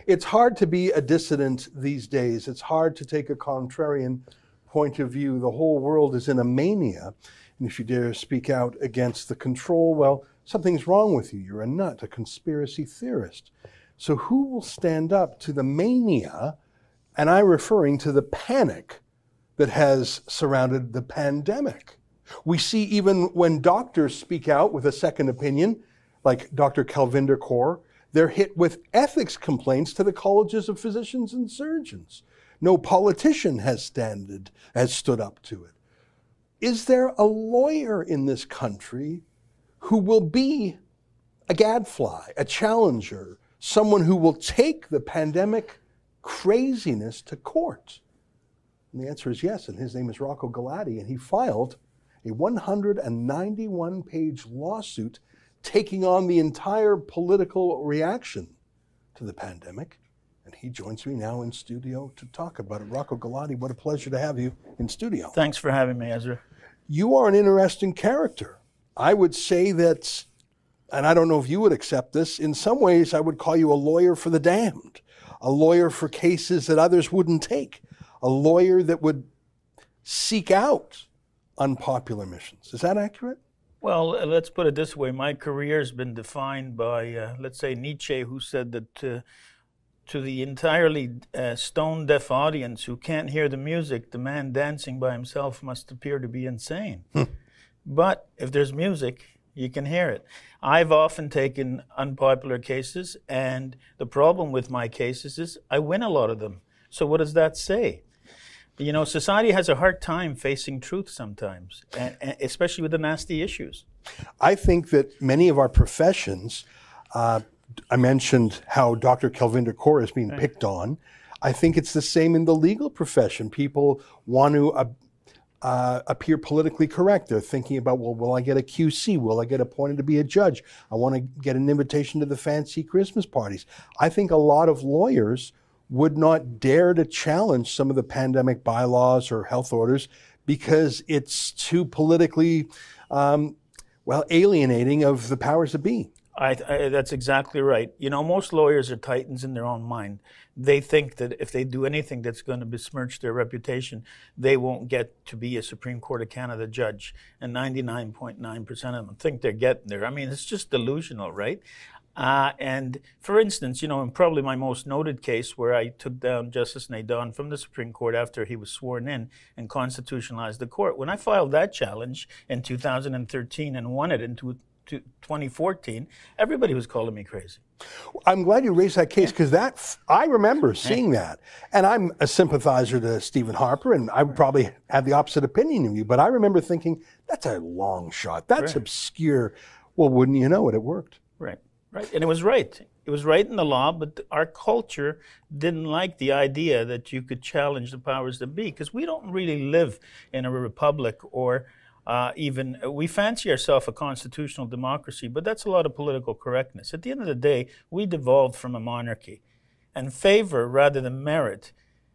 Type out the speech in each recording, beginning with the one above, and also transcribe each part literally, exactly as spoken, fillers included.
It's hard to be a dissident these days. It's hard to take a contrarian point of view. The whole world is in a mania. And if you dare speak out against the control, well, something's wrong with you. You're a nut, a conspiracy theorist. So who will stand up to the mania, and I'm referring to the panic that has surrounded the pandemic? We see even when doctors speak out with a second opinion, like Doctor Kelvinder Kaur, they're hit with ethics complaints to the colleges of physicians and surgeons. No politician has standed, has stood up to it. Is there a lawyer in this country who will be a gadfly, a challenger, someone who will take the pandemic craziness to court? And the answer is yes, and his name is Rocco Galati, and he filed a one hundred ninety-one page lawsuit taking on the entire political reaction to the pandemic. And he joins me now in studio to talk about it. Rocco Galati, what a pleasure to have you in studio. Thanks for having me, Ezra. You are an interesting character. I would say that, and I don't know if you would accept this, in some ways I would call you a lawyer for the damned, a lawyer for cases that others wouldn't take, a lawyer that would seek out unpopular missions. Is that accurate? Well, uh, let's put it this way. My career has been defined by, uh, let's say, Nietzsche, who said that uh, to the entirely uh, stone-deaf audience who can't hear the music, the man dancing by himself must appear to be insane. But if there's music, you can hear it. I've often taken unpopular cases, and the problem with my cases is I win a lot of them. So what does that say? You know, society has a hard time facing truth sometimes, and, and especially with the nasty issues. I think that many of our professions, uh, I mentioned how Doctor Kelvinder Kaur is being right. picked on. I think it's the same in the legal profession. People want to uh, uh, appear politically correct. They're thinking about, well, will I get a Q C? Will I get appointed to be a judge? I want to get an invitation to the fancy Christmas parties. I think a lot of lawyers would not dare to challenge some of the pandemic bylaws or health orders because it's too politically, um, well, alienating of the powers that be. I, I, that's exactly right. You know, most lawyers are titans in their own mind. They think that if they do anything that's going to besmirch their reputation, they won't get to be a Supreme Court of Canada judge. And ninety-nine point nine percent of them think they're getting there. I mean, it's just delusional, right? Uh, and for instance, you know, in probably my most noted case where I took down Justice Nadon from the Supreme Court after he was sworn in and constitutionalized the court, when I filed that challenge in two thousand thirteen and won it in twenty fourteen, everybody was calling me crazy. I'm glad you raised that case because yeah. that I remember seeing yeah. that. And I'm a sympathizer to Stephen Harper, and I would probably have the opposite opinion of you, but I remember thinking, that's a long shot. That's right. obscure. Well, wouldn't you know it? It worked. Right. Right, and it was right. It was right in the law, but our culture didn't like the idea that you could challenge the powers that be, because we don't really live in a republic or uh, even, we fancy ourselves a constitutional democracy, but that's a lot of political correctness. At the end of the day, we devolved from a monarchy, and favor rather than merit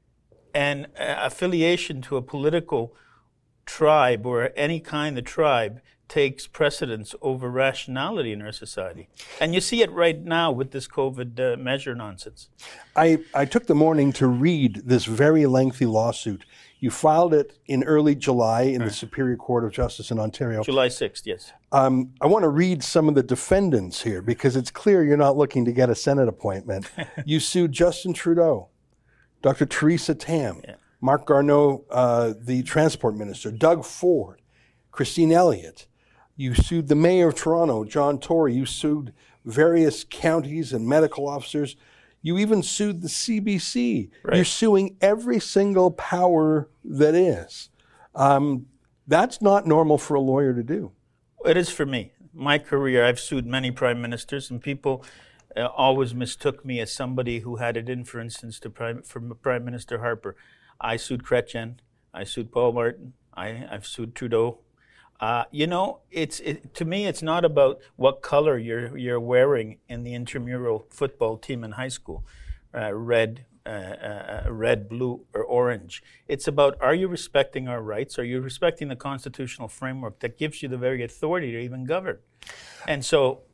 and uh, affiliation to a political tribe or any kind of tribe takes precedence over rationality in our society. And you see it right now with this COVID uh, measure nonsense. I, I took the morning to read this very lengthy lawsuit. You filed it in early July in right. the Superior Court of Justice in Ontario. July sixth, yes. Um, I want to read some of the defendants here because it's clear you're not looking to get a Senate appointment. You sued Justin Trudeau, Doctor Theresa Tam, yeah. Marc Garneau, uh, the Transport Minister, Doug Ford, Christine Elliott. You sued the Mayor of Toronto, John Tory. You sued various counties and medical officers. You even sued the C B C. Right. You're suing every single power that is. Um, that's not normal for a lawyer to do. It is for me. My career, I've sued many prime ministers, and people uh, always mistook me as somebody who had it in, for instance, to prime, from Prime Minister Harper. I sued Chrétien. I sued Paul Martin. I, I've sued Trudeau. Uh, you know, it's it, to me, it's not about what color you're you're wearing in the intramural football team in high school, uh, red, uh, uh, red, blue, or orange. It's about, are you respecting our rights? Are you respecting the constitutional framework that gives you the very authority to even govern? And so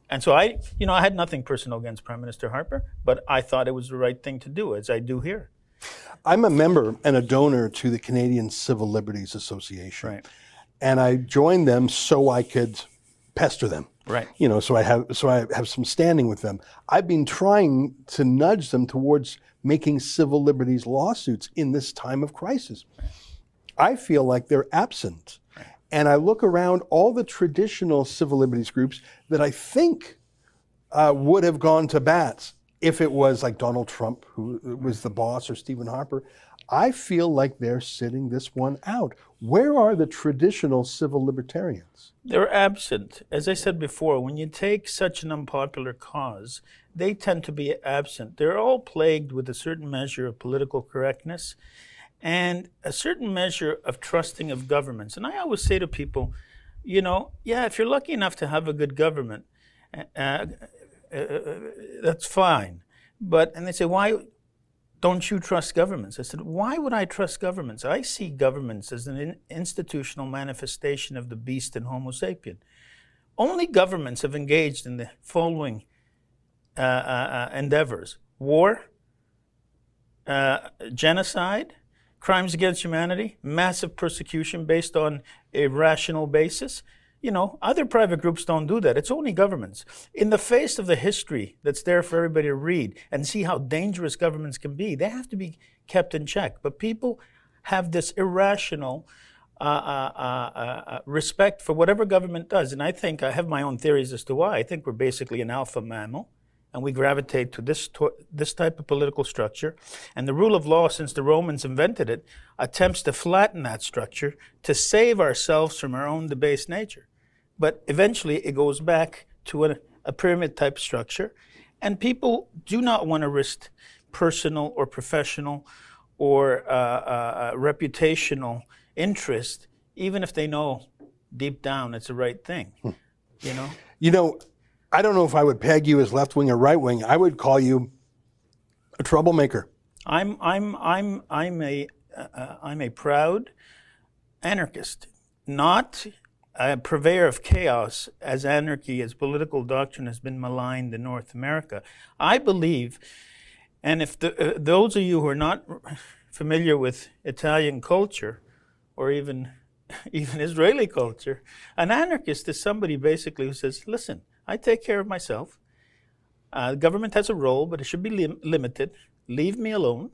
And so I, you know, I had nothing personal against Prime Minister Harper, but I thought it was the right thing to do, as I do here. I'm a member and a donor to the Canadian Civil Liberties Association. Right. And I joined them so I could pester them. Right. You know, so I have so I have some standing with them. I've been trying to nudge them towards making civil liberties lawsuits in this time of crisis. I feel like they're absent. And I look around all the traditional civil liberties groups that I think uh, would have gone to bat if it was like Donald Trump, who was the boss, or Stephen Harper. I feel like they're sitting this one out. Where are the traditional civil libertarians? They're absent. As I said before, when you take such an unpopular cause, they tend to be absent. They're all plagued with a certain measure of political correctness and a certain measure of trusting of governments. And I always say to people, you know, yeah, if you're lucky enough to have a good government, uh, uh, that's fine. But, and they say, why don't you trust governments? I said, why would I trust governments? I see governments as an in- institutional manifestation of the beast in Homo sapien. Only governments have engaged in the following uh, uh, endeavors: war, uh, genocide, crimes against humanity, massive persecution based on a rational basis. You know, other private groups don't do that. It's only governments. In the face of the history that's there for everybody to read and see how dangerous governments can be, they have to be kept in check. But people have this irrational uh, uh, uh, uh, respect for whatever government does. And I think, I have my own theories as to why. I think we're basically an alpha mammal, and we gravitate to this to- this type of political structure. And the rule of law, since the Romans invented it, attempts to flatten that structure to save ourselves from our own debased nature. But eventually it goes back to a, a pyramid-type structure, and people do not want to risk personal or professional or uh, uh, reputational interest, even if they know deep down it's the right thing. Hmm. You know? You know, I don't know if I would peg you as left wing or right wing. I would call you a troublemaker. I'm I'm I'm I'm a uh, I'm a proud anarchist, not a purveyor of chaos, as anarchy, as political doctrine has been maligned in North America. I believe, and if the, uh, those of you who are not familiar with Italian culture, or even even Israeli culture, an anarchist is somebody basically who says, listen, I take care of myself. Uh, the government has a role, but it should be lim- limited. Leave me alone.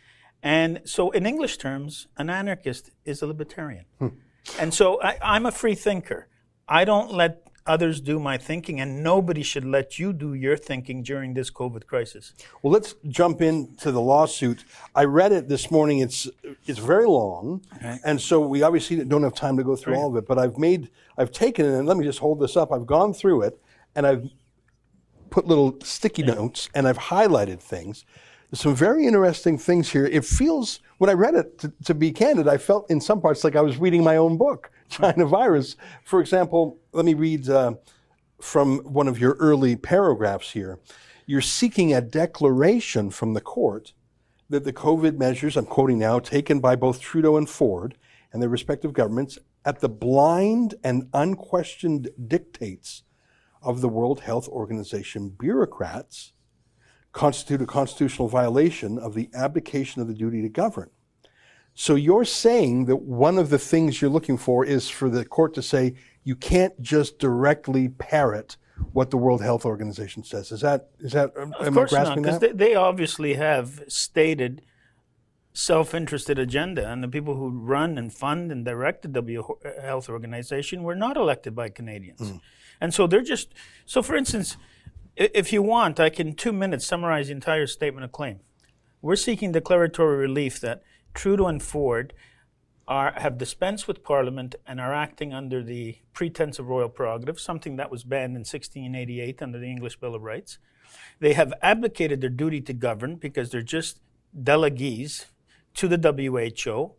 And so in English terms, an anarchist is a libertarian. Hmm. And so I, I'm a free thinker. I don't let others do my thinking, and nobody should let you do your thinking during this COVID crisis. Well, let's jump into the lawsuit. I read it this morning. It's it's very long, okay. And so we obviously don't have time to go through right. all of it. But I've made, I've taken it, and let me just hold this up. I've gone through it, and I've put little sticky yeah. notes, and I've highlighted things. There's some very interesting things here. It feels, when I read it, to, to be candid, I felt in some parts like I was reading my own book, China Virus. For example, let me read uh, from one of your early paragraphs here. You're seeking a declaration from the court that the COVID measures, I'm quoting now, taken by both Trudeau and Ford and their respective governments at the blind and unquestioned dictates of the World Health Organization bureaucrats constitute a constitutional violation of the abdication of the duty to govern. So you're saying that one of the things you're looking for is for the court to say you can't just directly parrot what the World Health Organization says. Is that, is that, of am course I grasping not, because that? they, they obviously have stated self-interested agenda, and the people who run and fund and direct the W Health Organization were not elected by Canadians. Mm. And so they're just, so for instance, if you want, I can in two minutes summarize the entire statement of claim. We're seeking declaratory relief that Trudeau and Ford are, have dispensed with Parliament and are acting under the pretense of royal prerogative, something that was banned in sixteen eighty-eight under the English Bill of Rights. They have abdicated their duty to govern because they're just delegates to the W H O.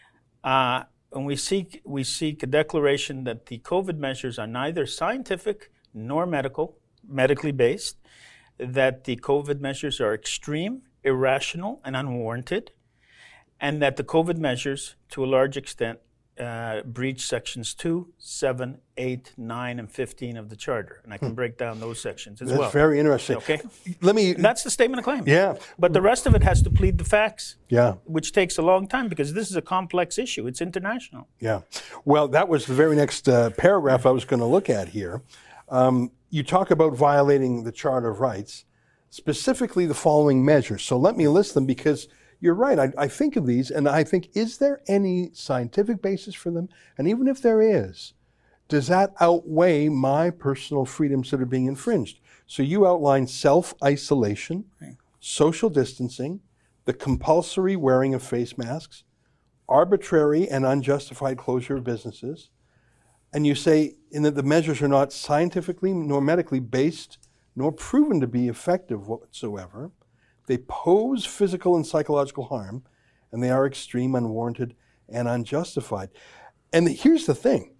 Uh, and we seek, we seek a declaration that the COVID measures are neither scientific nor medical, medically based, that the COVID measures are extreme, irrational, and unwarranted, and that the COVID measures, to a large extent, uh, breach sections two, seven, eight, nine, and fifteen of the Charter. And I can break down those sections as That's well. That's very interesting. Okay. Let me. That's the statement of claim. Yeah. But the rest of it has to plead the facts. Yeah. Which takes a long time because this is a complex issue. It's international. Yeah. Well, that was the very next uh, paragraph I was going to look at here. Um, you talk about violating the Charter of Rights, specifically the following measures. So let me list them because you're right. I, I think of these and I think, is there any scientific basis for them? And even if there is, does that outweigh my personal freedoms that are being infringed? So you outline self-isolation, right, social distancing, the compulsory wearing of face masks, arbitrary and unjustified closure of businesses, and you say in that the measures are not scientifically nor medically based nor proven to be effective whatsoever. They pose physical and psychological harm, and they are extreme, unwarranted, and unjustified. And here's the thing.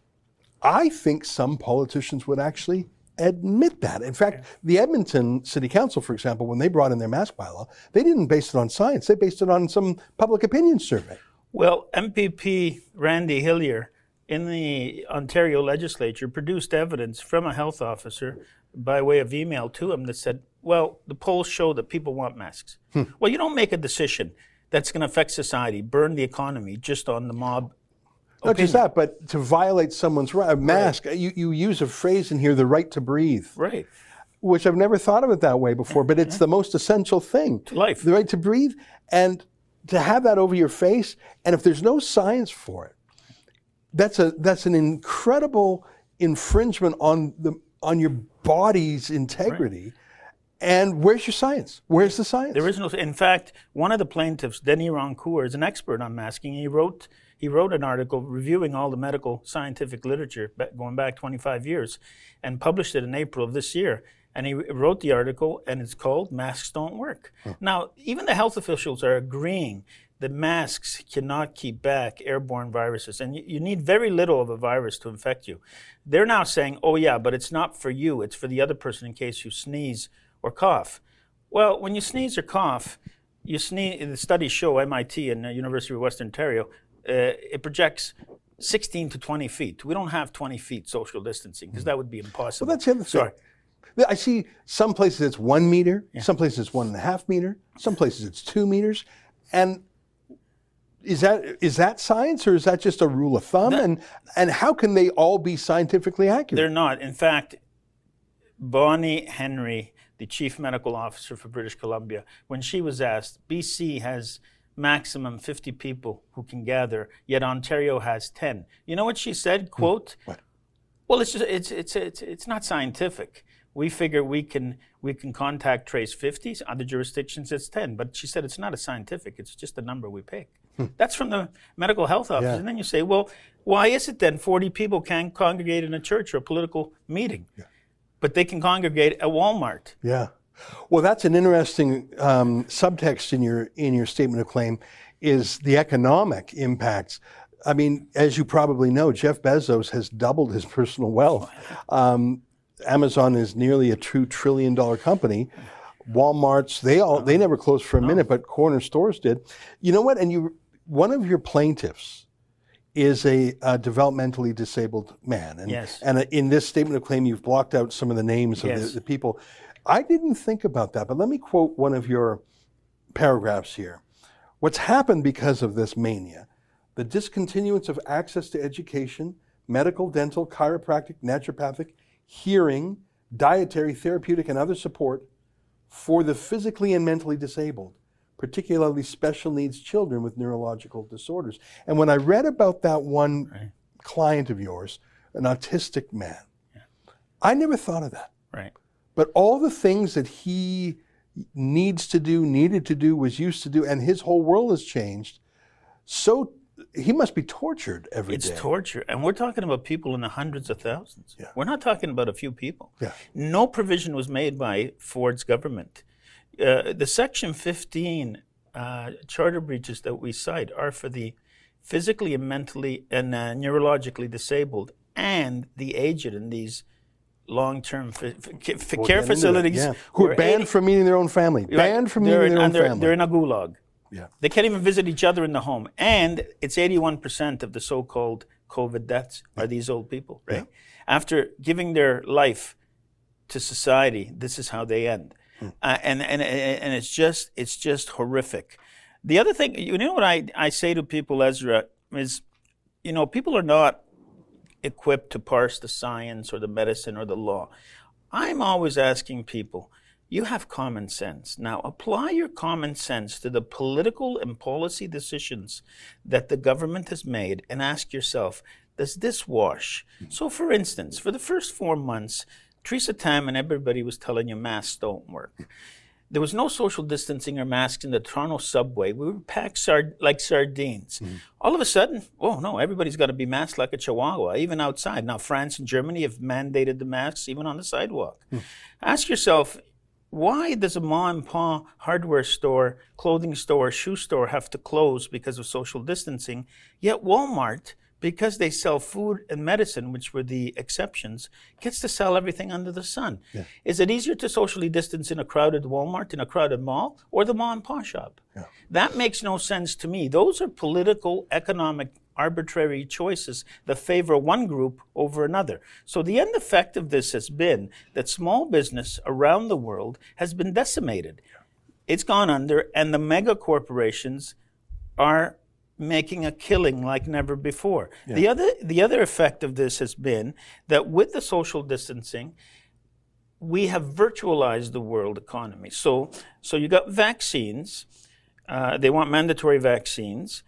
I think some politicians would actually admit that. In fact, yeah. the Edmonton City Council, for example, when they brought in their mask bylaw, they didn't base it on science. They based it on some public opinion survey. Well, M P P Randy Hillier in the Ontario legislature produced evidence from a health officer by way of email to him that said, well, the polls show that people want masks. Hmm. Well, you don't make a decision that's going to affect society, burn the economy just on the mob. Not just that, but to violate someone's right, a mask. Right. You, you use a phrase in here, the right to breathe. Right. Which I've never thought of it that way before, but it's the most essential thing. To life. The right to breathe, and to have that over your face, and if there's no science for it, that's a that's an incredible infringement on the on your body's integrity. Right. And where's your science? Where's the science? There is no. In fact, one of the plaintiffs, Denis Rancourt, is an expert on masking. He wrote he wrote an article reviewing all the medical scientific literature going back twenty-five years, and published it in April of this year. And he wrote the article, and it's called "Masks Don't Work." Huh. Now, even the health officials are agreeing that masks cannot keep back airborne viruses, and you, you need very little of a virus to infect you. They're now saying, "Oh yeah, but it's not for you; it's for the other person in case you sneeze or cough." Well, when you sneeze or cough, you sneeze. The studies show, M I T and the University of Western Ontario, uh, it projects sixteen to twenty feet. We don't have twenty feet social distancing because that would be impossible. Well, that's the other thing. Sorry. I see some places it's one meter, yeah. some places it's one and a half meter, some places it's two meters. And is that is that science or is that just a rule of thumb? That, and and how can they all be scientifically accurate? They're not. In fact, Bonnie Henry, the chief medical officer for British Columbia, when she was asked, B C has maximum fifty people who can gather, yet Ontario has ten. You know what she said? Quote, what? Well, it's just it's it's it's it's not scientific. We figure we can we can contact trace fifty. Other jurisdictions it's ten. But she said it's not a scientific. It's just a number we pick. Hmm. That's from the medical health office. Yeah. And then you say, well, why is it then forty people can't congregate in a church or a political meeting, yeah. but they can congregate at Walmart? Yeah. Well, that's an interesting um, subtext in your in your statement of claim, is the economic impacts. I mean, as you probably know, Jeff Bezos has doubled his personal wealth. Um, Amazon is nearly a two trillion dollar company. Walmart's, they all they never closed for a minute, but corner stores did. You know what? And you, one of your plaintiffs is a, a developmentally disabled man. And, yes. and in this statement of claim, you've blocked out some of the names of yes. the, the people. I didn't think about that, but let me quote one of your paragraphs here. What's happened because of this mania, the discontinuance of access to education, medical, dental, chiropractic, naturopathic, hearing, dietary, therapeutic, and other support for the physically and mentally disabled, particularly special needs children with neurological disorders. And when I read about that one right. client of yours, an autistic man, yeah. I never thought of that. Right. But all the things that he needs to do, needed to do, was used to do, and his whole world has changed. So he must be tortured every it's day. It's torture. And we're talking about people in the hundreds of thousands. Yeah. We're not talking about a few people. Yeah. No provision was made by Ford's government. Uh, the Section fifteen uh, charter breaches that we cite are for the physically and mentally and uh, neurologically disabled and the aged in these long-term f- f- we'll care facilities. Yeah. Who are banned eighty, from meeting their own family. Right, banned from meeting in, their own they're, family. They're in a gulag. Yeah. They can't even visit each other in the home. And it's eighty-one percent of the so-called COVID deaths are these old people, right? Yeah. After giving their life to society, this is how they end. Hmm. Uh, and, and, and it's just, it's just horrific. The other thing, you know what I, I say to people, Ezra, is, you know, people are not equipped to parse the science or the medicine or the law. I'm always asking people, you have common sense. Now apply your common sense to the political and policy decisions that the government has made and ask yourself, does this wash? So for instance, for the first four months, Theresa Tam and everybody was telling you masks don't work. There was no social distancing or masks in the Toronto subway. We were packed sard- like sardines. Mm-hmm. All of a sudden, oh no, everybody's got to be masked like a chihuahua, even outside. Now France and Germany have mandated the masks even on the sidewalk. Mm-hmm. Ask yourself, why does a mom and pop hardware store, clothing store, shoe store have to close because of social distancing, yet Walmart, because they sell food and medicine, which were the exceptions, gets to sell everything under the sun? Yeah. Is it easier to socially distance in a crowded Walmart, in a crowded mall, or the mom and pop shop? Yeah. That makes no sense to me. Those are political, economic, arbitrary choices that favor one group over another. So the end effect of this has been that small business around the world has been decimated. It's gone under, and the mega corporations are making a killing like never before. Yeah. The other the other effect of this has been that with the social distancing, we have virtualized the world economy. So so you got vaccines, uh, they want mandatory vaccines.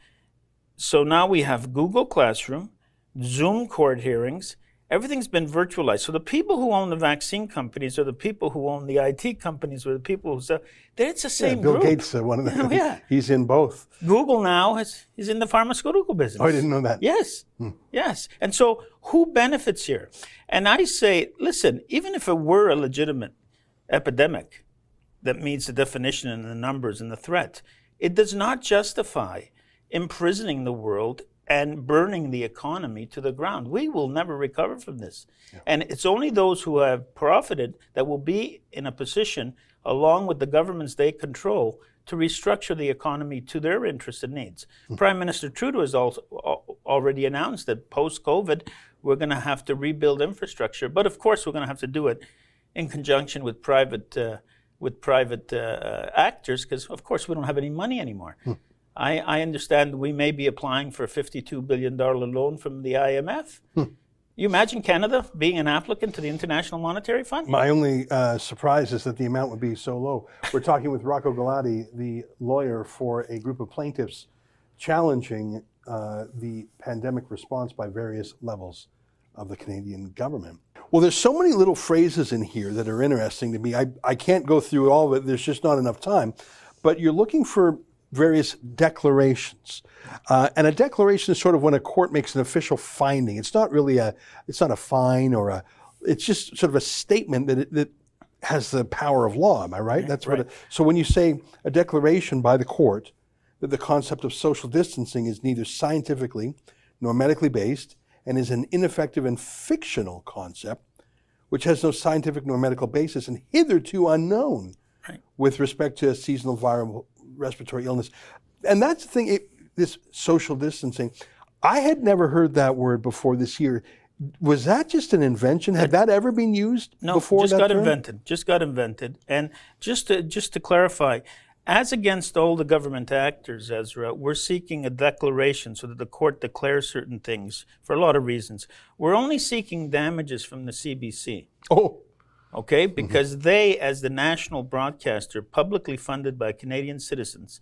So now we have Google Classroom, Zoom court hearings, everything's been virtualized. So the people who own the vaccine companies are the people who own the I T companies, or the people who sell. It's the same yeah, Bill group. Gates, uh, one of them. Oh, yeah. He's in both. Google now has, is in the pharmaceutical business. Oh, I didn't know that. Yes, hmm. yes. And so who benefits here? And I say, listen, even if it were a legitimate epidemic that meets the definition and the numbers and the threat, it does not justify imprisoning the world and burning the economy to the ground. We will never recover from this. Yeah. And it's only those who have profited that will be in a position, along with the governments they control, to restructure the economy to their interests and needs. Mm-hmm. Prime Minister Trudeau has also already announced that post-COVID, we're going to have to rebuild infrastructure. But of course, we're going to have to do it in conjunction with private, uh, with private uh, actors, because of course, we don't have any money anymore. Mm-hmm. I, I understand we may be applying for a fifty-two billion dollars loan from the I M F. Hmm. You imagine Canada being an applicant to the International Monetary Fund? My only uh, surprise is that the amount would be so low. We're talking with Rocco Galati, the lawyer for a group of plaintiffs challenging uh, the pandemic response by various levels of the Canadian government. Well, there's so many little phrases in here that are interesting to me. I, I can't go through all of it. There's just not enough time. But you're looking for various declarations. Uh, and a declaration is sort of when a court makes an official finding. It's not really a, it's not a fine or a, it's just sort of a statement that it, that has the power of law. Am I right? Yeah, That's right. what. It, so when you say a declaration by the court that the concept of social distancing is neither scientifically nor medically based and is an ineffective and fictional concept, which has no scientific nor medical basis and hitherto unknown right. with respect to a seasonal viral respiratory illness. And that's the thing, it, this social distancing, I had never heard that word before this year. Was that just an invention? Had that ever been used no, before? No, just that got term? invented. Just got invented. And just to, just to clarify, as against all the government actors, Ezra, we're seeking a declaration so that the court declares certain things for a lot of reasons. We're only seeking damages from the C B C. Oh. Okay, because mm-hmm. they, as the national broadcaster, publicly funded by Canadian citizens,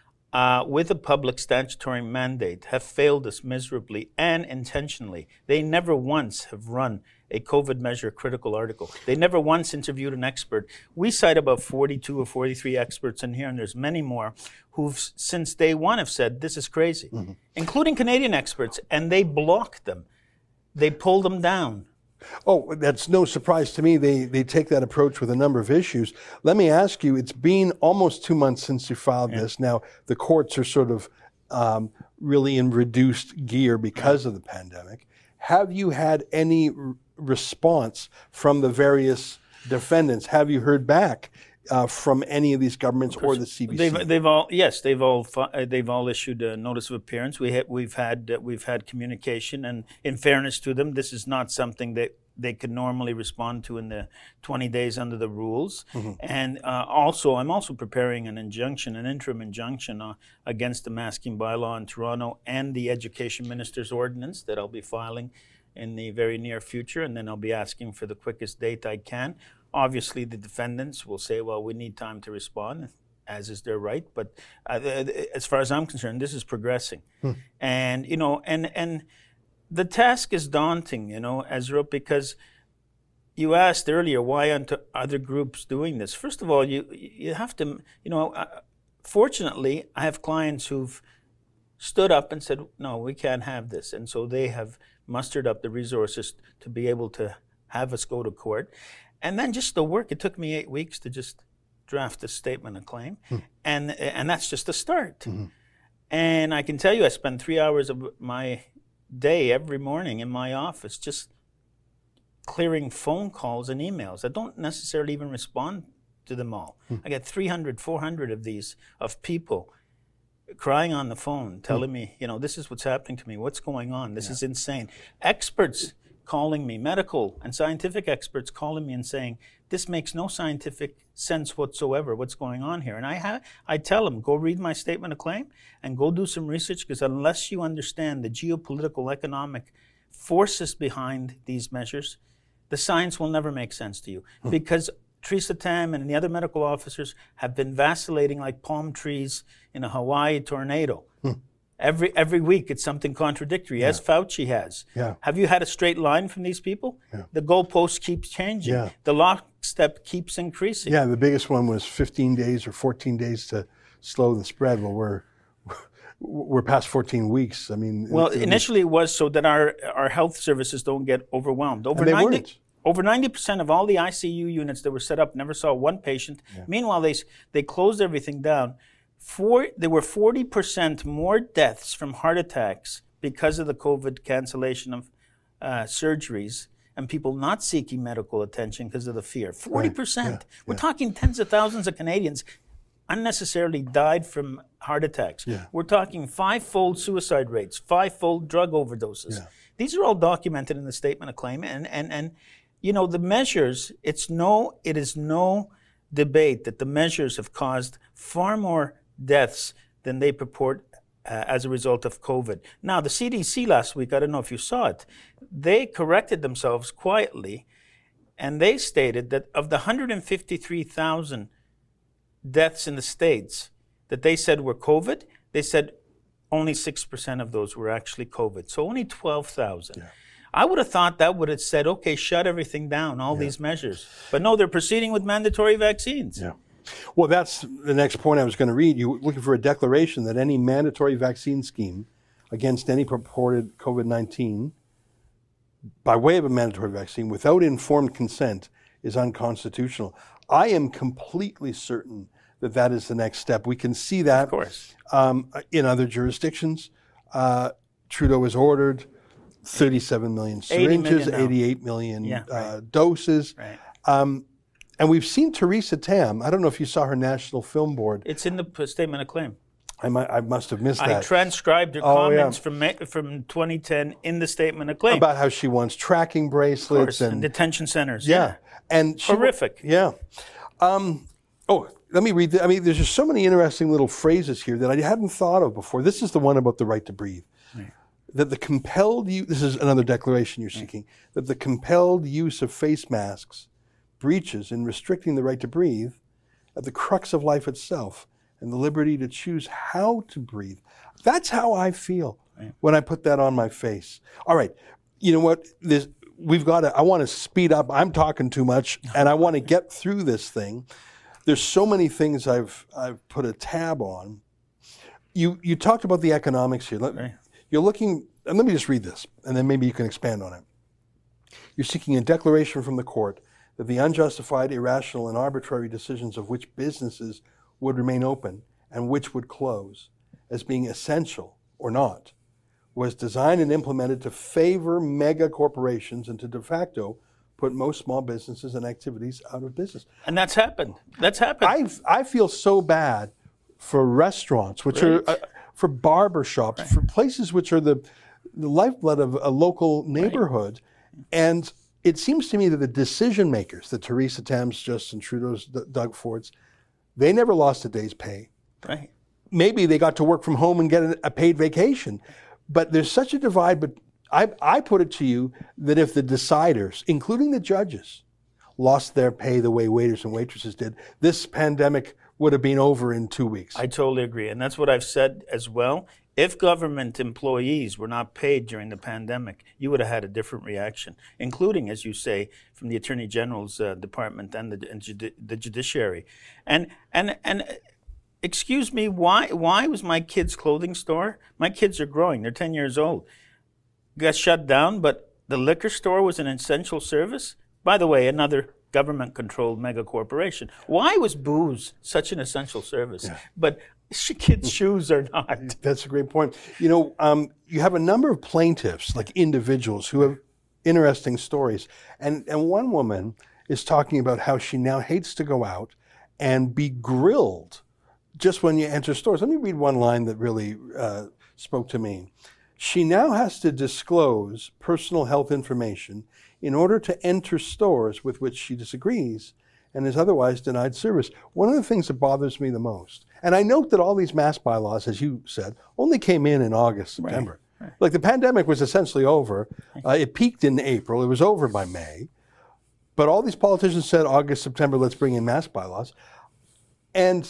uh, with a public statutory mandate, have failed us miserably and intentionally. They never once have run a COVID measure critical article. They never once interviewed an expert. We cite about forty-two or forty-three experts in here, and there's many more who've, since day one, have said this is crazy, mm-hmm. including Canadian experts, and they blocked them. They pulled them down. Oh, that's no surprise to me. They they take that approach with a number of issues. Let me ask you, it's been almost two months since you filed yeah. this. Now, the courts are sort of um, really in reduced gear because of the pandemic. Have you had any r- response from the various defendants? Have you heard back uh, from any of these governments or the C B C? They've, they've all yes, they've all uh, they've all issued a notice of appearance. We ha- we've had uh, we've had communication, and in fairness to them, this is not something that they could normally respond to in the twenty days under the rules. Mm-hmm. And uh, also, I'm also preparing an injunction, an interim injunction uh, against the masking bylaw in Toronto and the Education Minister's ordinance that I'll be filing in the very near future, and then I'll be asking for the quickest date I can. Obviously, the defendants will say, well, we need time to respond, as is their right. But uh, as far as I'm concerned, this is progressing. Hmm. And, you know, and and the task is daunting, you know, Ezra, because you asked earlier, why aren't other groups doing this? First of all, you you have to, you know, uh, fortunately, I have clients who've stood up and said, no, we can't have this. And so they have mustered up the resources to be able to have us go to court. And then just the work, it took me eight weeks to just draft a statement of claim. Hmm. And and that's just a start. Mm-hmm. And I can tell you, I spend three hours of my day every morning in my office just clearing phone calls and emails. I don't necessarily even respond to them all. Hmm. I get three hundred, four hundred of these, of people crying on the phone, telling hmm. me, you know, this is what's happening to me, what's going on, this yeah. is insane. Experts calling me, medical and scientific experts calling me and saying, this makes no scientific sense whatsoever, what's going on here. And I ha- I tell them, go read my statement of claim and go do some research, because unless you understand the geopolitical, economic forces behind these measures, the science will never make sense to you. Hmm. Because Theresa Tam and the other medical officers have been vacillating like palm trees in a Hawaii tornado. Hmm. Every every week it's something contradictory, yeah. as Fauci has. Yeah. Have you had a straight line from these people? Yeah. The goalpost keeps changing. Yeah. The lockstep keeps increasing. Yeah, the biggest one was fifteen days or fourteen days to slow the spread. Well, we're we're past fourteen weeks. I mean, well, it, it initially was, it was so that our our health services don't get overwhelmed. Over and they ninety weren't. Over ninety percent of all the I C U units that were set up never saw one patient. Yeah. Meanwhile, they they closed everything down. For, there were forty percent more deaths from heart attacks because of the COVID cancellation of uh, surgeries and people not seeking medical attention because of the fear. forty percent. Right. Yeah. We're yeah. talking tens of thousands of Canadians unnecessarily died from heart attacks. Yeah. We're talking five-fold suicide rates, five-fold drug overdoses. Yeah. These are all documented in the statement of claim. And, and, and you know, the measures, it's no, it is no debate that the measures have caused far more deaths than they purport uh, as a result of COVID. Now, the C D C last week, I don't know if you saw it, they corrected themselves quietly, and they stated that of the one hundred fifty-three thousand deaths in the States that they said were COVID, they said only six percent of those were actually COVID. So only twelve thousand. Yeah. I would have thought that would have said, okay, shut everything down, all yeah. these measures. But no, they're proceeding with mandatory vaccines. Yeah. Well, that's the next point I was going to read. You were looking for a declaration that any mandatory vaccine scheme against any purported COVID nineteen by way of a mandatory vaccine without informed consent is unconstitutional. I am completely certain that that is the next step. We can see that of course. Um, in other jurisdictions. Uh, Trudeau has ordered thirty-seven million syringes, eighty eighty-eight million yeah, uh, right. doses. Right. Um, And we've seen Theresa Tam. I don't know if you saw her National Film Board. It's in the statement of claim. I, might, I must have missed that. I transcribed her oh, comments yeah. from from twenty ten in the statement of claim. About how she wants tracking bracelets. Of course, and, and detention centers. Yeah. yeah. and she, Horrific. Yeah. Um, oh, let me read. The, I mean, there's just so many interesting little phrases here that I hadn't thought of before. This is the one about the right to breathe. Right. That the compelled use, this is another declaration you're seeking, right. that the compelled use of face masks breaches in restricting the right to breathe at the crux of life itself and the liberty to choose how to breathe. That's how I feel right. when I put that on my face. All right, you know what? This, we've got to, I want to speed up. I'm talking too much, and I want to get through this thing. There's so many things I've I've put a tab on. You you talked about the economics here. Let, right. You're looking, and let me just read this, and then maybe you can expand on it. You're seeking a declaration from the court that the unjustified, irrational, and arbitrary decisions of which businesses would remain open and which would close as being essential or not was designed and implemented to favor mega corporations and to de facto put most small businesses and activities out of business. And that's happened. That's happened. I I feel so bad for restaurants, which Right. are uh, for barber shops, Right. for places which are the, the lifeblood of a local neighborhood. And it seems to me that the decision makers, the Theresa Tams, Justin Trudeau's, D- Doug Ford's, they never lost a day's pay. Right. Maybe they got to work from home and get a, a paid vacation. But there's such a divide. But I, I put it to you that if the deciders, including the judges, lost their pay the way waiters and waitresses did, this pandemic would have been over in two weeks. I totally agree. And that's what I've said as well. If government employees were not paid during the pandemic, you would have had a different reaction, including, as you say, from the Attorney General's uh, department and the, and judi- the judiciary. And and and uh, excuse me, why why was my kid's clothing store? My kids are growing; they're ten years old. Got shut down, but the liquor store was an essential service. By the way, another government-controlled mega corporation. Why was booze such an essential service? Yeah. But sh- kids' shoes are not. That's a great point. You know, um, you have a number of plaintiffs, like individuals, who have interesting stories. And, and one woman is talking about how she now hates to go out and be grilled just when you enter stores. Let me read one line that really uh, spoke to me. She now has to disclose personal health information in order to enter stores with which she disagrees and is otherwise denied service. One of the things that bothers me the most, and I note that all these mask bylaws, as you said, only came in in August, September. Right, right. Like the pandemic was essentially over. Uh, it peaked in April. It was over by May. But all these politicians said August, September, let's bring in mask bylaws. And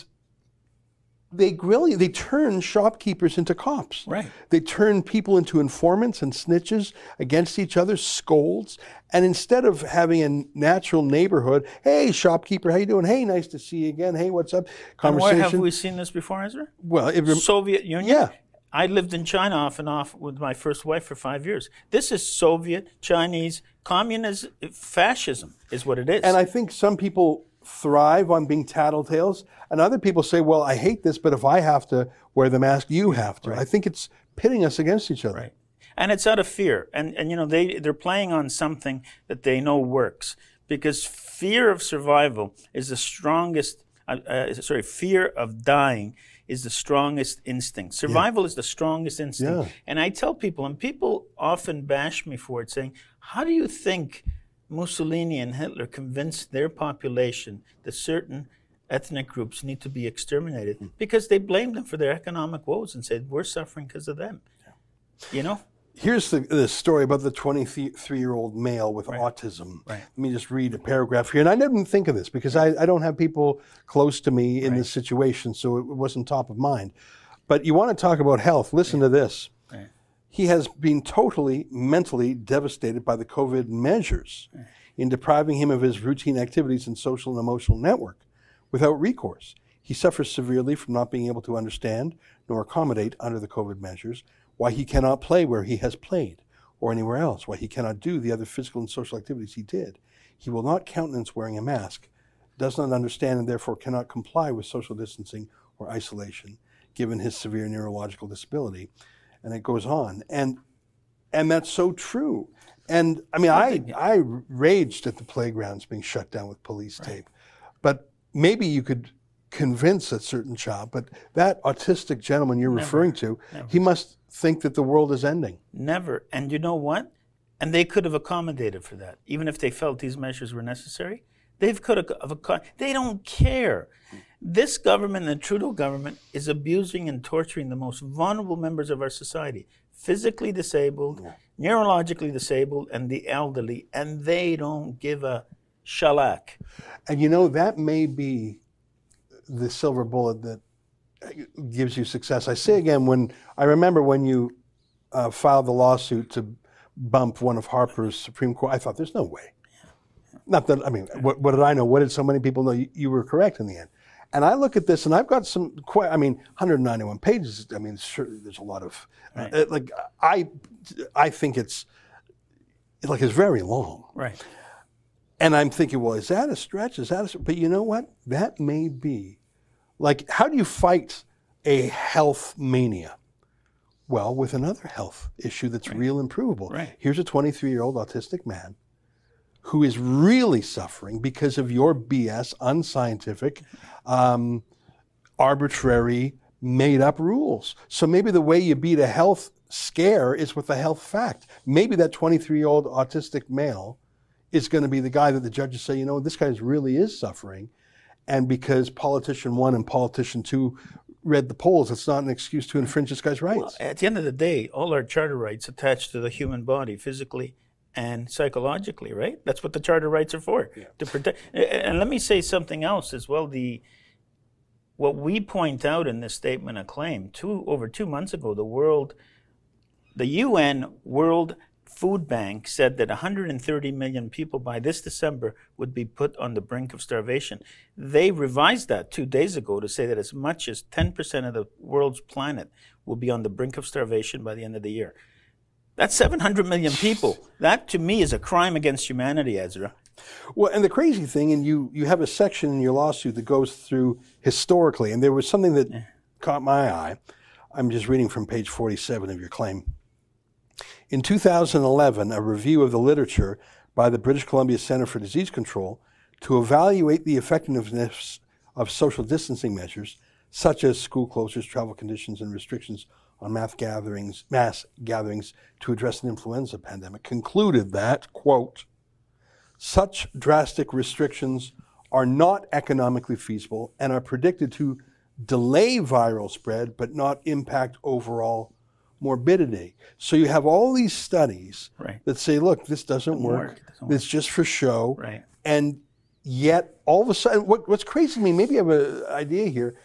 they grill you. They turn shopkeepers into cops. Right. They turn people into informants and snitches against each other, scolds. And instead of having a natural neighborhood, hey, shopkeeper, how you doing? Hey, nice to see you again. Hey, what's up? And Conversation. where have we seen this before, Ezra? Well, it rem- Soviet Union? Yeah. I lived in China off and off with my first wife for five years. This is Soviet, Chinese, communism, fascism is what it is. And I think some people thrive on being tattletales, and other people say, well, I hate this, but if I have to wear the mask, you have to. Right. I think it's pitting us against each other. Right. And it's out of fear. And, and you know, they, they're playing on something that they know works. Because fear of survival is the strongest, uh, uh, sorry, fear of dying is the strongest instinct. Survival yeah. is the strongest instinct. Yeah. And I tell people, and people often bash me for it, saying, how do you think Mussolini and Hitler convinced their population that certain ethnic groups need to be exterminated? Mm. Because they blamed them for their economic woes and said, we're suffering because of them. Yeah. You know? Here's the, the story about the twenty-three-year-old male with right. autism. Right. Let me just read a paragraph here. And I didn't think of this because I, I don't have people close to me in right. this situation, so it wasn't top of mind. But you want to talk about health. Listen right. to this. Right. He has been totally mentally devastated by the COVID measures right. in depriving him of his routine activities and social and emotional network without recourse. He suffers severely from not being able to understand nor accommodate under the COVID measures why he cannot play where he has played or anywhere else, why he cannot do the other physical and social activities he did. He will not countenance wearing a mask, does not understand and therefore cannot comply with social distancing or isolation, given his severe neurological disability. And it goes on. And and that's so true. And I mean, I, I raged at the playgrounds being shut down with police right. tape. But maybe you could convince a certain child, but that autistic gentleman you're Never. referring to, Never. he must think that the world is ending. Never. And you know what? And they could have accommodated for that, even if they felt these measures were necessary. They could have. They don't care. This government, the Trudeau government, is abusing and torturing the most vulnerable members of our society, physically disabled, yeah. neurologically disabled, and the elderly, and they don't give a shellac. And you know, that may be the silver bullet that gives you success. I say again, when I remember when you uh, filed the lawsuit to bump one of Harper's Supreme Court, I thought, there's no way. Yeah. Yeah. Not that, I mean, what, what did I know? What did so many people know? You, you were correct in the end. And I look at this, and I've got some, quite, I mean, one hundred ninety-one pages. I mean, sure, there's a lot of, right. uh, like, I, I think it's, like, it's very long. Right. And I'm thinking, well, is that a stretch? Is that a, but you know what? That may be. Like, how do you fight a health mania? Well, with another health issue that's right. real and provable. Right. Here's a twenty-three-year-old autistic man who is really suffering because of your B S, unscientific, um, arbitrary, made-up rules. So maybe the way you beat a health scare is with a health fact. Maybe that twenty-three-year-old autistic male is going to be the guy that the judges say, you know, this guy really is suffering. And because politician one and politician two read the polls, it's not an excuse to infringe this guy's rights. Well, at the end of the day, all our charter rights attach to the human body physically and psychologically, right? That's what the charter rights are for, yeah. to protect. And let me say something else as well. The what we point out in this statement of claim, two over two months ago, the world, the U N World Food Bank said that one hundred thirty million people by this December would be put on the brink of starvation. They revised that two days ago to say that as much as ten percent of the world's planet will be on the brink of starvation by the end of the year. That's seven hundred million people. That, to me, is a crime against humanity, Ezra. Well, and the crazy thing, and you, you have a section in your lawsuit that goes through historically, and there was something that yeah. caught my eye. I'm just reading from page forty-seven of your claim. In two thousand eleven, a review of the literature by the British Columbia Centre for Disease Control to evaluate the effectiveness of social distancing measures, such as school closures, travel conditions, and restrictions on mass gatherings, mass gatherings to address an influenza pandemic, concluded that, quote, such drastic restrictions are not economically feasible and are predicted to delay viral spread but not impact overall morbidity. So you have all these studies right. that say, look, this doesn't work. work. It doesn't it's work. just for show. Right. And yet, all of a sudden, what, what's crazy to me, maybe I have an idea here,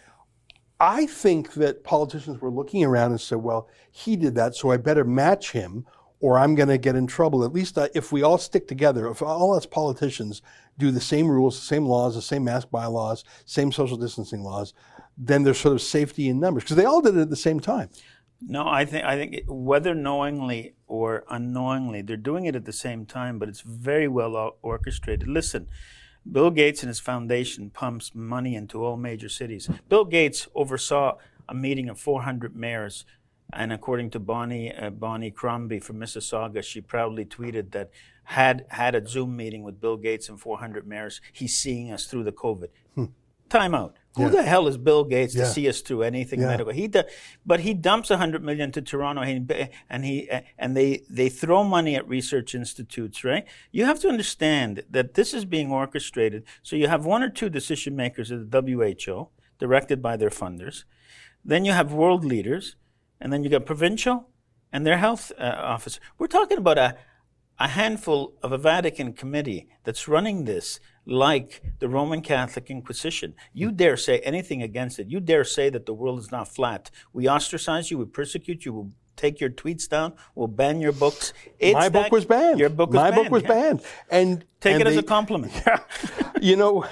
I think that politicians were looking around and said, well, he did that, so I better match him or I'm going to get in trouble. At least uh, if we all stick together, if all us politicians do the same rules, the same laws, the same mask bylaws, same social distancing laws, then there's sort of safety in numbers, because they all did it at the same time. No, I think I think whether knowingly or unknowingly, they're doing it at the same time, but it's very well orchestrated. Listen, Bill Gates and his foundation pumps money into all major cities. Bill Gates oversaw a meeting of four hundred mayors, and according to Bonnie uh, Bonnie Crombie from Mississauga, she proudly tweeted that had had a Zoom meeting with Bill Gates and four hundred mayors. He's seeing us through the COVID. Hmm. Time out. Who yeah. the hell is Bill Gates yeah. to see us through anything yeah. medical? He, do, but he dumps a hundred million to Toronto, and he and they they throw money at research institutes. Right? You have to understand that this is being orchestrated. So you have one or two decision makers at the W H O, directed by their funders. Then you have world leaders, and then you got provincial and their health uh, office. We're talking about a a handful of a Vatican committee that's running this like the Roman Catholic Inquisition. You dare say anything against it. You dare say that the world is not flat. We ostracise you, we persecute you, we'll take your tweets down, we'll ban your books. It's My book that, was banned. Your book was My banned. book was yeah. banned. And Take and it they, as a compliment. Yeah. You know,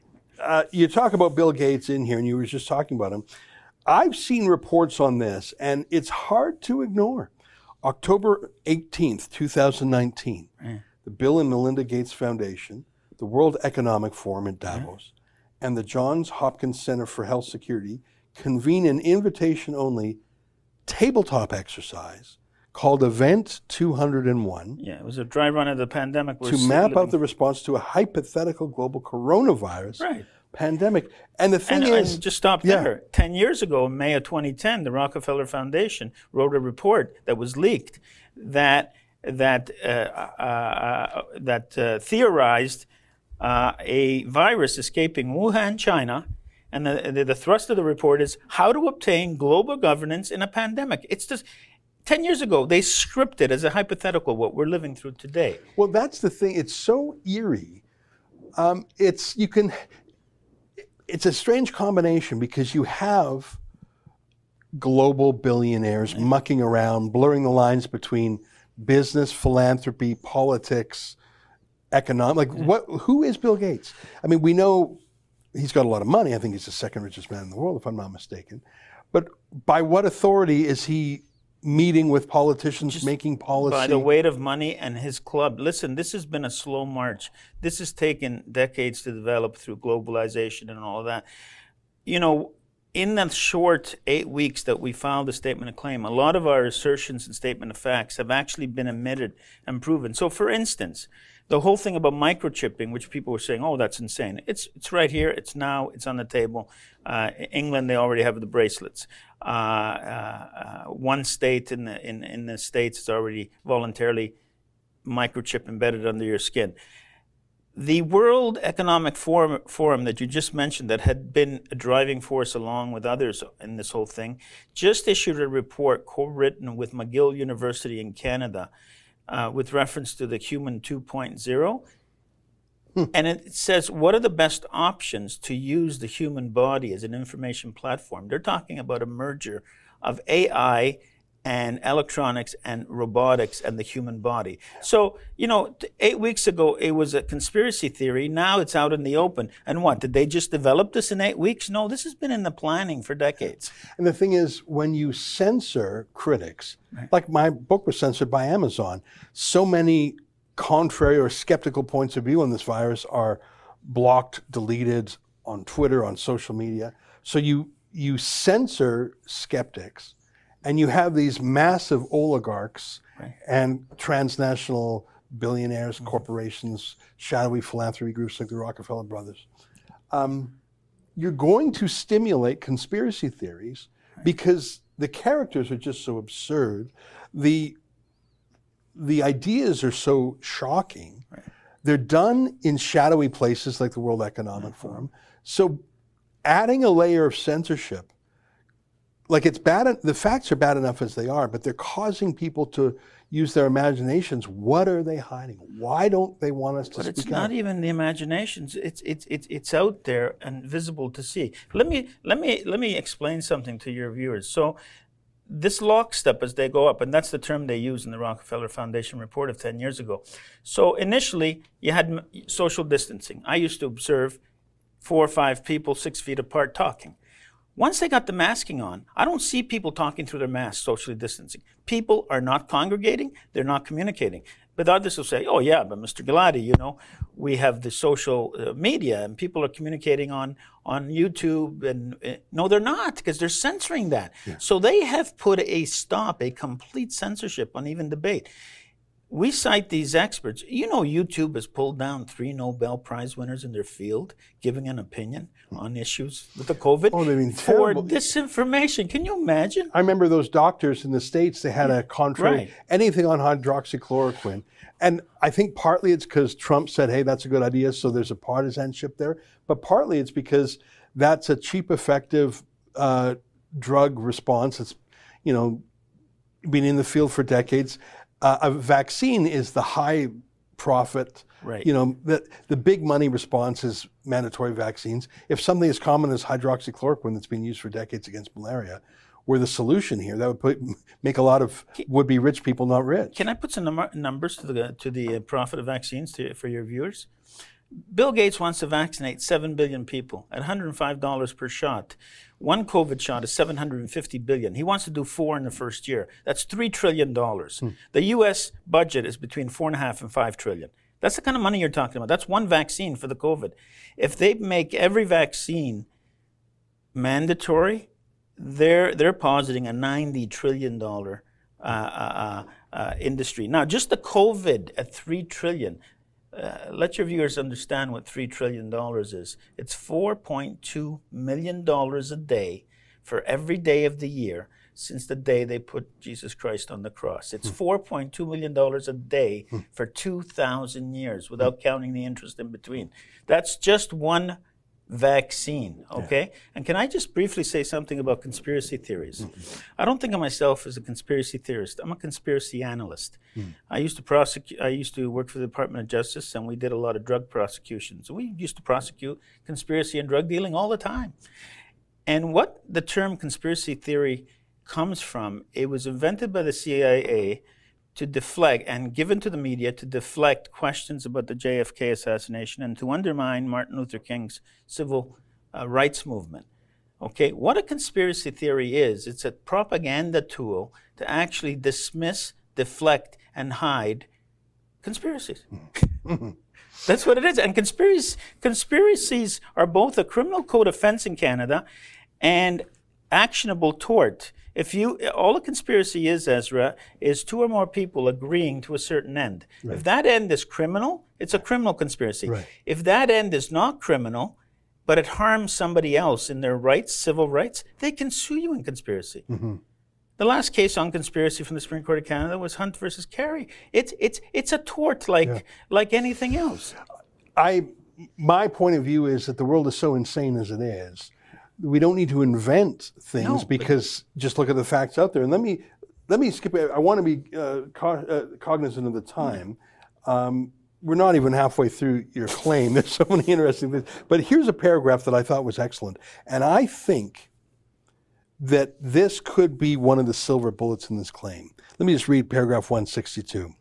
uh, you talk about Bill Gates in here, and you were just talking about him. I've seen reports on this, and it's hard to ignore. October eighteenth, two thousand nineteen, mm. the Bill and Melinda Gates Foundation, the World Economic Forum in Davos, mm. and the Johns Hopkins Center for Health Security convene an invitation-only tabletop exercise called Event two hundred one. Yeah, it was a dry run of the pandemic. To map out the response to a hypothetical global coronavirus right. pandemic. And the thing and, is... And just stop yeah. there. Ten years ago, in May of twenty ten, the Rockefeller Foundation wrote a report that was leaked that that uh, uh, that uh, theorized uh, a virus escaping Wuhan, China. And the, the, the thrust of the report is how to obtain global governance in a pandemic. It's just... Ten years ago, they scripted as a hypothetical what we're living through today. Well, that's the thing. It's so eerie. Um, it's you can. It's a strange combination because you have global billionaires mm-hmm. mucking around, blurring the lines between business, philanthropy, politics, economic. Like, mm-hmm. what? Who is Bill Gates? I mean, we know he's got a lot of money. I think he's the second richest man in the world, if I'm not mistaken. But by what authority is he meeting with politicians, Just making policy? By the weight of money and his club. Listen, this has been a slow march. This has taken decades to develop through globalization and all of that. You know, in that short eight weeks that we filed the statement of claim, a lot of our assertions and statement of facts have actually been admitted and proven. So, for instance, the whole thing about microchipping, which people were saying, oh, that's insane. It's it's right here. It's now. It's on the table. Uh, England, they already have the bracelets. Uh, uh, uh, one state in the in, in the States is already voluntarily microchip embedded under your skin. The World Economic Forum, Forum that you just mentioned, that had been a driving force along with others in this whole thing, just issued a report co-written with McGill University in Canada uh, with reference to the Human two point oh. Hmm. And it says, what are the best options to use the human body as an information platform? They're talking about a merger of A I and electronics and robotics and the human body. So, you know, eight weeks ago, it was a conspiracy theory. Now it's out in the open. And what, did they just develop this in eight weeks? No, this has been in the planning for decades. And the thing is, when you censor critics, right. like my book was censored by Amazon, so many contrary or skeptical points of view on this virus are blocked, deleted on Twitter, on social media. So you you censor skeptics, and you have these massive oligarchs right. and transnational billionaires, mm-hmm. corporations, shadowy philanthropy groups like the Rockefeller brothers. Um, you're going to stimulate conspiracy theories right. because the characters are just so absurd. The The ideas are so shocking. Right. They're done in shadowy places like the World Economic mm-hmm. Forum. So adding a layer of censorship, like it's bad, the facts are bad enough as they are, but they're causing people to use their imaginations. What are they hiding? Why don't they want us to but speak it's not out? even the imaginations. It's it's it's it's out there and visible to see. Let me let me let me explain something to your viewers. So this lockstep as they go up, and that's the term they use in the Rockefeller Foundation report of ten years ago. So initially, you had social distancing. I used to observe four or five people six feet apart talking. Once they got the masking on, I don't see people talking through their masks, socially distancing. People are not congregating, they're not communicating. But others will say, oh yeah, but Mister Gulati, you know, we have the social uh, media and people are communicating on, on YouTube. And uh, no, they're not, because they're censoring that. Yeah. So they have put a stop, a complete censorship on even debate. We cite these experts. You know, YouTube has pulled down three Nobel Prize winners in their field giving an opinion on issues with the COVID oh, they mean for terrible. disinformation. Can you imagine? I remember those doctors in the States, they had a contrary, right. anything on hydroxychloroquine. And I think partly it's because Trump said, hey, that's a good idea, so there's a partisanship there. But partly it's because that's a cheap, effective uh, drug response. It's, you know, been in the field for decades. Uh, a vaccine is the high profit, right. you know, the, the big money response is mandatory vaccines. If something as common as hydroxychloroquine that's been used for decades against malaria were the solution here, that would put, make a lot of would-be rich people not rich. Can I put some num- numbers to the to the profit of vaccines to, for your viewers? Bill Gates wants to vaccinate seven billion people at one hundred five dollars per shot. One COVID shot is seven hundred fifty billion dollars. He wants to do four in the first year. That's three trillion dollars. Hmm. The U S budget is between four and a half and five trillion. That's the kind of money you're talking about. That's one vaccine for the COVID. If they make every vaccine mandatory, they're they're positing a ninety trillion dollars uh, uh, uh, industry. Now, just the COVID at three trillion dollars. Uh, let your viewers understand what three trillion dollars is. It's four point two million dollars a day for every day of the year since the day they put Jesus Christ on the cross. It's four point two million dollars a day for two thousand years without counting the interest in between. That's just one vaccine, okay? Yeah. And can I just briefly say something about conspiracy theories? Mm-hmm. I don't think of myself as a conspiracy theorist. I'm a conspiracy analyst. Mm. I used to prosecute, I used to work for the Department of Justice, and we did a lot of drug prosecutions. We used to prosecute conspiracy and drug dealing all the time. And what the term conspiracy theory comes from, it was invented by the C I A to deflect and given to the media to deflect questions about the J F K assassination and to undermine Martin Luther King's civil uh, rights movement. Okay, what a conspiracy theory is, it's a propaganda tool to actually dismiss, deflect, and hide conspiracies. That's what it is. And conspiracies, conspiracies are both a criminal code offense in Canada and actionable tort If you, all a conspiracy is, Ezra, is two or more people agreeing to a certain end. Right. If that end is criminal, it's a criminal conspiracy. Right. If that end is not criminal, but it harms somebody else in their rights, civil rights, they can sue you in conspiracy. Mm-hmm. The last case on conspiracy from the Supreme Court of Canada was Hunt versus Kerry. It's it's it's a tort like yeah. like anything else. I my point of view is that the world is so insane as it is. We don't need to invent things, no, because just look at the facts out there. And let me let me skip. I want to be uh, co- uh, cognizant of the time. Um, we're not even halfway through your claim. There's so many interesting things. But here's a paragraph that I thought was excellent, and I think that this could be one of the silver bullets in this claim. Let me just read paragraph one sixty-two.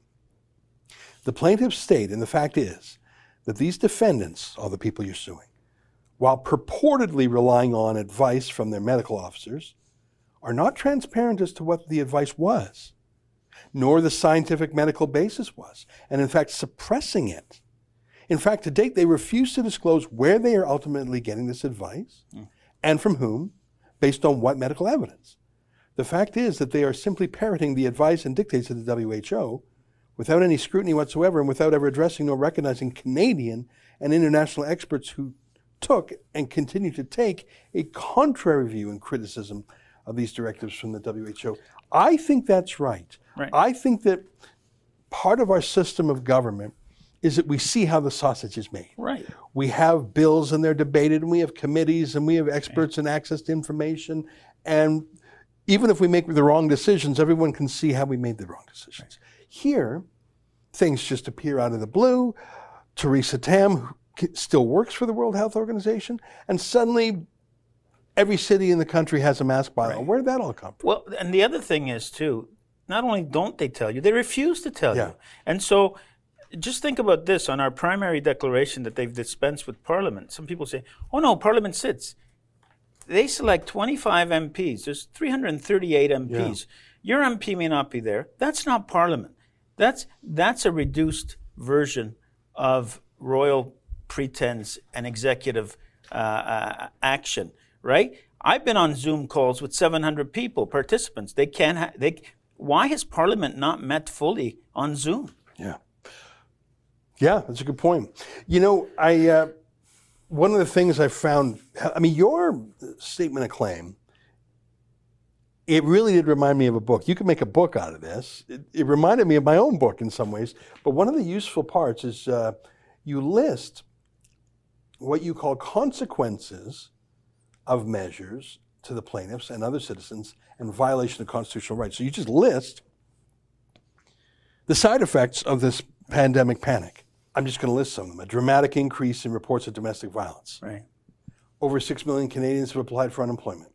The plaintiffs state, and the fact is, that these defendants, all the people you're suing, while purportedly relying on advice from their medical officers, are not transparent as to what the advice was, nor the scientific medical basis was, and in fact suppressing it. In fact, to date, they refuse to disclose where they are ultimately getting this advice, mm. and from whom, based on what medical evidence. The fact is that they are simply parroting the advice and dictates of the W H O without any scrutiny whatsoever and without ever addressing nor recognizing Canadian and international experts who took and continue to take a contrary view and criticism of these directives from the W H O. I think that's right. right. I think that part of our system of government is that we see how the sausage is made. Right. We have bills and they're debated, and we have committees and we have experts right. and access to information. And even if we make the wrong decisions, everyone can see how we made the wrong decisions. Right. Here, things just appear out of the blue. Theresa Tam who still works for the World Health Organization, and suddenly every city in the country has a mask bylaw. Right. Where did that all come from? Well, and the other thing is, too, not only don't they tell you, they refuse to tell yeah. you. And so just think about this on our primary declaration that they've dispensed with Parliament. Some people say, oh no, Parliament sits. They select twenty-five M Ps. There's three hundred thirty-eight M Ps. Yeah. Your M P may not be there. That's not Parliament. That's that's a reduced version of royal pretense and executive uh, uh, action, right? I've been on Zoom calls with seven hundred people, participants. They can't. Ha- they. Why has Parliament not met fully on Zoom? Yeah. Yeah, that's a good point. You know, I uh, one of the things I found, I mean, your statement of claim, it really did remind me of a book. You could make a book out of this. It, it reminded me of my own book in some ways. But one of the useful parts is uh, you list what you call consequences of measures to the plaintiffs and other citizens in violation of constitutional rights. So you just list the side effects of this pandemic panic. I'm just going to list some of them. A dramatic increase in reports of domestic violence. Right. Over six million Canadians have applied for unemployment.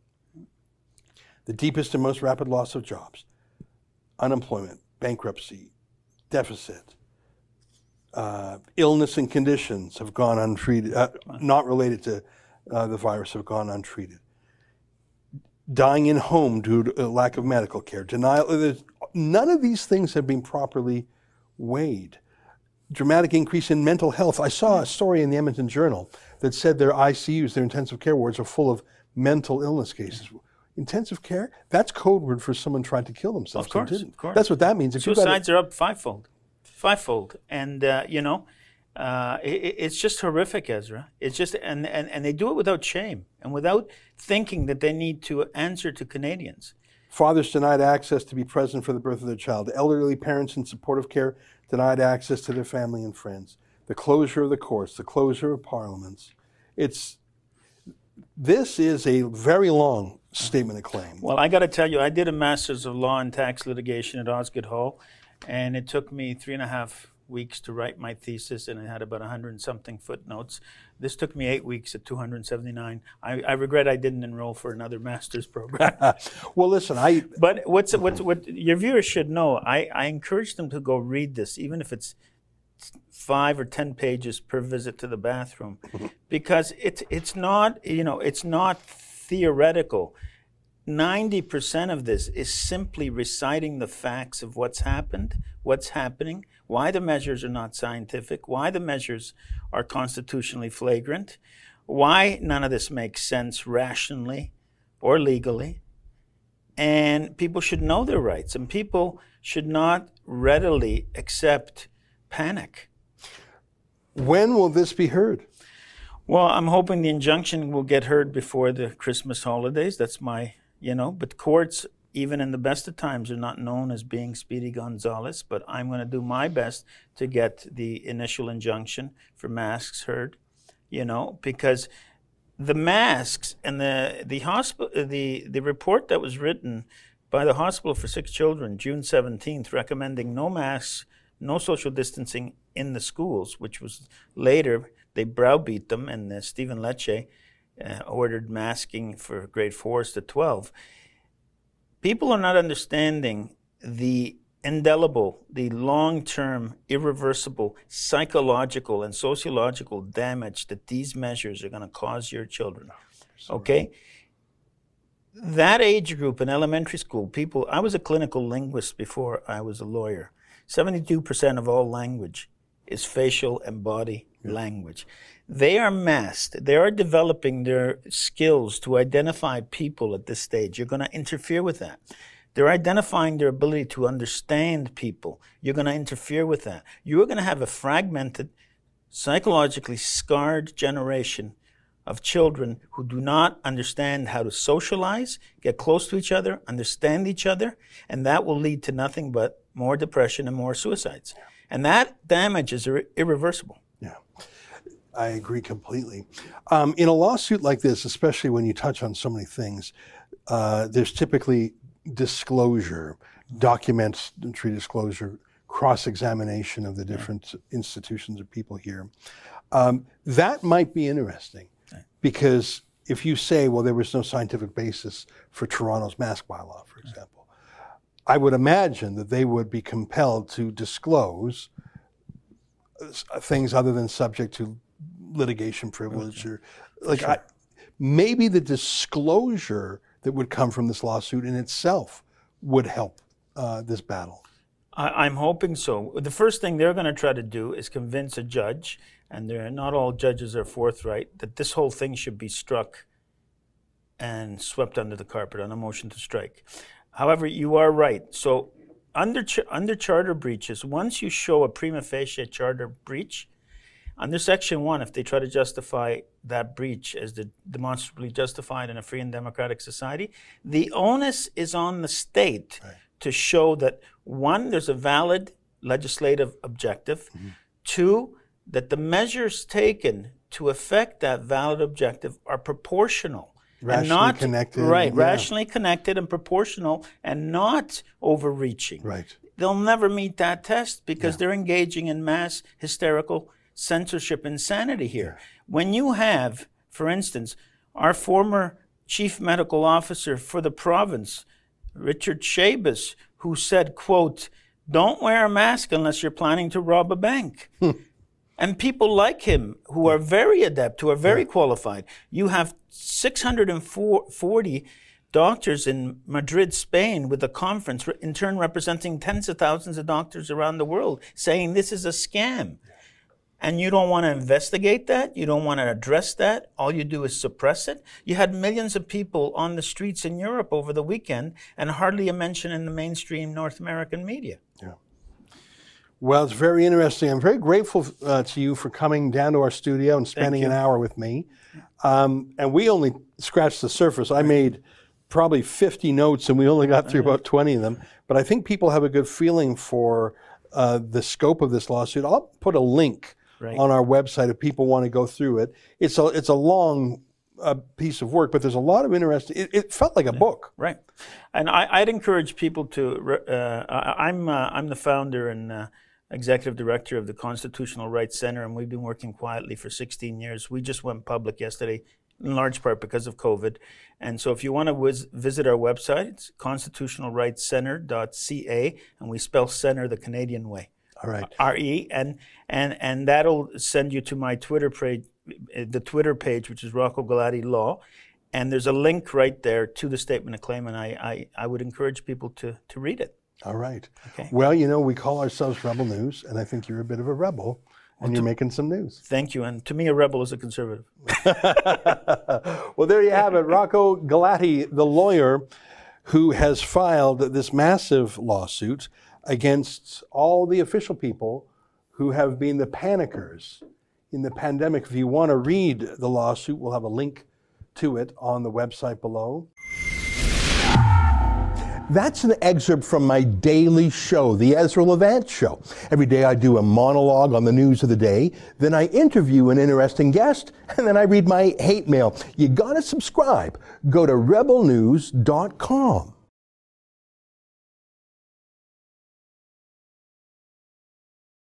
The deepest and most rapid loss of jobs. Unemployment, bankruptcy, deficit. Uh, illness and conditions have gone untreated, uh, not related to uh, the virus, have gone untreated. Dying in home due to a lack of medical care. Denial. None of these things have been properly weighed. Dramatic increase in mental health. I saw a story in the Edmonton Journal that said their I C Us, their intensive care wards, are full of mental illness cases. Intensive care? That's code word for someone trying to kill themselves. Of course, of course. That's what that means. If Suicides are up fivefold, fivefold, and uh, you know, uh, it, it's just horrific, Ezra. It's just, and, and and they do it without shame and without thinking that they need to answer to Canadians. Fathers denied access to be present for the birth of their child. Elderly parents in supportive care denied access to their family and friends. The closure of the courts, the closure of parliaments. It's this is a very long statement of claim. Well, I got to tell you, I did a Master's of Law and Tax Litigation at Osgoode Hall, and it took me three and a half weeks to write my thesis, and it had about a hundred and something footnotes. This took me eight weeks at two hundred seventy-nine. I, I regret I didn't enroll for another master's program. Well, listen, I... But what's, what's, what your viewers should know, I, I encourage them to go read this, even if it's five or ten pages per visit to the bathroom, because it's, it's not, you know, it's not theoretical. ninety percent of this is simply reciting the facts of what's happened, what's happening, why the measures are not scientific, why the measures are constitutionally flagrant, why none of this makes sense rationally or legally. And people should know their rights, and people should not readily accept panic. When will this be heard? Well, I'm hoping the injunction will get heard before the Christmas holidays. That's my, you know, but courts, even in the best of times, are not known as being Speedy Gonzales, but I'm going to do my best to get the initial injunction for masks heard, you know, because the masks and the the hospital the the report that was written by the Hospital for Sick Children June seventeenth recommending no masks, no social distancing in the schools, which was later they browbeat them, and uh, Stephen Lecce uh, ordered masking for grade fours to twelve. People are not understanding the indelible, the long-term, irreversible psychological and sociological damage that these measures are going to cause your children. Okay? That age group in elementary school, people, I was a clinical linguist before I was a lawyer. seventy-two percent of all language is facial and body yeah. language. They are masked. They are developing their skills to identify people at this stage. You're going to interfere with that. They're identifying their ability to understand people. You're going to interfere with that. You're going to have a fragmented, psychologically scarred generation of children who do not understand how to socialize, get close to each other, understand each other, and that will lead to nothing but more depression and more suicides. Yeah. And that damage is ir- irreversible. Yeah, I agree completely. Um, in a lawsuit like this, especially when you touch on so many things, uh, there's typically disclosure, documentary disclosure, cross-examination of the different institutions or people here. Um, that might be interesting because if you say, well, there was no scientific basis for Toronto's mask bylaw, for example, I would imagine that they would be compelled to disclose things other than subject to litigation privilege or like sure. I, maybe the disclosure that would come from this lawsuit in itself would help uh, this battle. I, I'm hoping so. The first thing they're going to try to do is convince a judge, and they're, not all judges are forthright, that this whole thing should be struck and swept under the carpet on a motion to strike. However, you are right. So under ch- under charter breaches, once you show a prima facie charter breach, under Section one, if they try to justify that breach as the demonstrably justified in a free and democratic society, the onus is on the state right. to show that, one, there's a valid legislative objective, mm-hmm. two, that the measures taken to affect that valid objective are proportional. Rationally and not, connected. Right, yeah. rationally connected and proportional and not overreaching. Right. They'll never meet that test because yeah. they're engaging in mass hysterical censorship insanity here. Yeah. When you have, for instance, our former chief medical officer for the province, Richard Shabas, who said, quote, "Don't wear a mask unless you're planning to rob a bank." And people like him who are very adept, who are very yeah. qualified. You have six hundred forty doctors in Madrid, Spain, with a conference, in turn representing tens of thousands of doctors around the world, saying this is a scam. And you don't want to investigate that. You don't want to address that. All you do is suppress it. You had millions of people on the streets in Europe over the weekend and hardly a mention in the mainstream North American media. Yeah. Well, it's very interesting. I'm very grateful uh, to you for coming down to our studio and spending an hour with me. Um, and we only scratched the surface. I made probably fifty notes and we only got through about twenty of them. But I think people have a good feeling for uh, the scope of this lawsuit. I'll put a link Right. on our website if people want to go through it. It's a it's a long uh, piece of work, but there's a lot of interesting. It, it felt like a yeah. book, right? And I, I'd encourage people to. Uh, I'm uh, I'm the founder and uh, executive director of the Constitutional Rights Center, and we've been working quietly for sixteen years. We just went public yesterday, in large part because of COVID. And so, if you want to whiz, visit our website, it's constitutional rights center dot c a, and we spell center the Canadian way. All right. R E, and and and that'll send you to my Twitter page, the Twitter page, which is Rocco Galati Law, and there's a link right there to the statement of claim, and I I, I would encourage people to to read it. All right. Okay. Well, you know, we call ourselves Rebel News, and I think you're a bit of a rebel, and well, you're to, making some news. Thank you, and to me, a rebel is a conservative. Well, there you have it, Rocco Galati, the lawyer. who has filed this massive lawsuit against all the official people who have been the panickers in the pandemic. If you want to read the lawsuit, we'll have a link to it on the website below. That's an excerpt from my daily show, The Ezra Levant Show. Every day I do a monologue on the news of the day, then I interview an interesting guest, and then I read my hate mail. You gotta subscribe. Go to rebel news dot com.